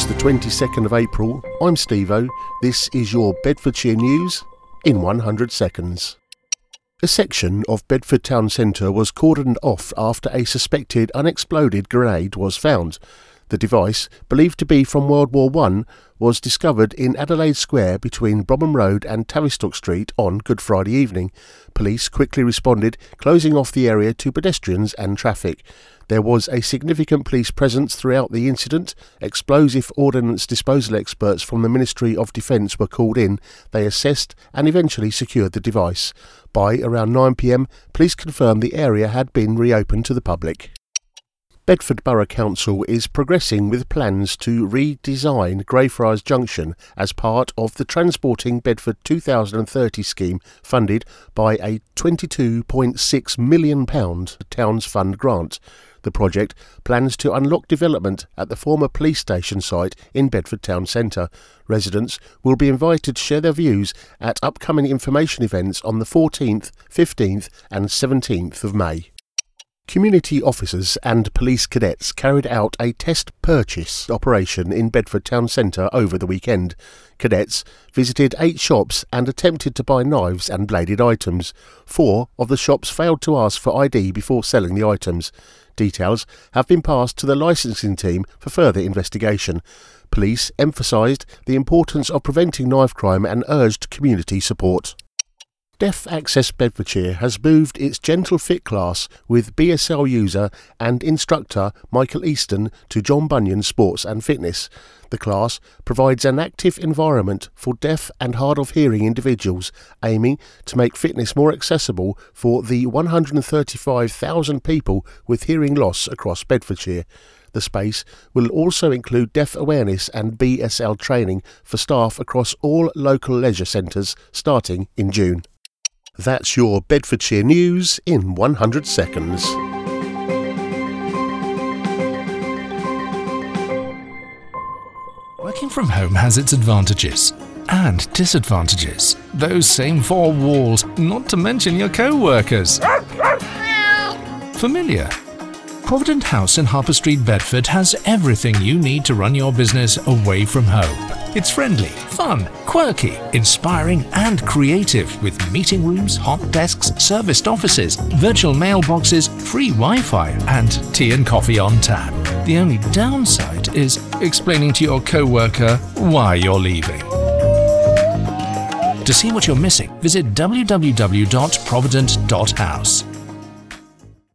the 22nd of April. I'm Steve-O. This is your Bedfordshire News in 100 seconds. A section of Bedford Town Centre was cordoned off after a suspected unexploded grenade was found. The device, believed to be from World War I, was discovered in Adelaide Square between Bromham Road and Tavistock Street on Good Friday evening. Police quickly responded, closing off the area to pedestrians and traffic. There was a significant police presence throughout the incident. Explosive ordnance disposal experts from the Ministry of Defence were called in. They assessed and eventually secured the device. By around 9 p.m, police confirmed the area had been reopened to the public. Bedford Borough Council is progressing with plans to redesign Greyfriars Junction as part of the Transporting Bedford 2030 scheme funded by a £22.6 million Towns Fund grant. The project plans to unlock development at the former police station site in Bedford Town Centre. Residents will be invited to share their views at upcoming information events on the 14th, 15th and 17th of May. Community officers and police cadets carried out a test purchase operation in Bedford Town Centre over the weekend. Cadets visited 8 shops and attempted to buy knives and bladed items. 4 of the shops failed to ask for ID before selling the items. Details have been passed to the licensing team for further investigation. Police emphasised the importance of preventing knife crime and urged community support. Deaf Access Bedfordshire has moved its Gentle Fit class with BSL user and instructor Michael Easton to John Bunyan Sports and Fitness. The class provides an active environment for deaf and hard of hearing individuals, aiming to make fitness more accessible for the 135,000 people with hearing loss across Bedfordshire. The space will also include deaf awareness and BSL training for staff across all local leisure centres starting in June. That's your Bedfordshire News in 100 seconds. Working from home has its advantages and disadvantages. Those same 4 walls, not to mention your co-workers. Familiar? Provident House in Harper Street, Bedford has everything you need to run your business away from home. It's friendly, fun, quirky, inspiring and creative with meeting rooms, hot desks, serviced offices, virtual mailboxes, free Wi-Fi and tea and coffee on tap. The only downside is explaining to your co-worker why you're leaving. To see what you're missing, visit www.provident.house.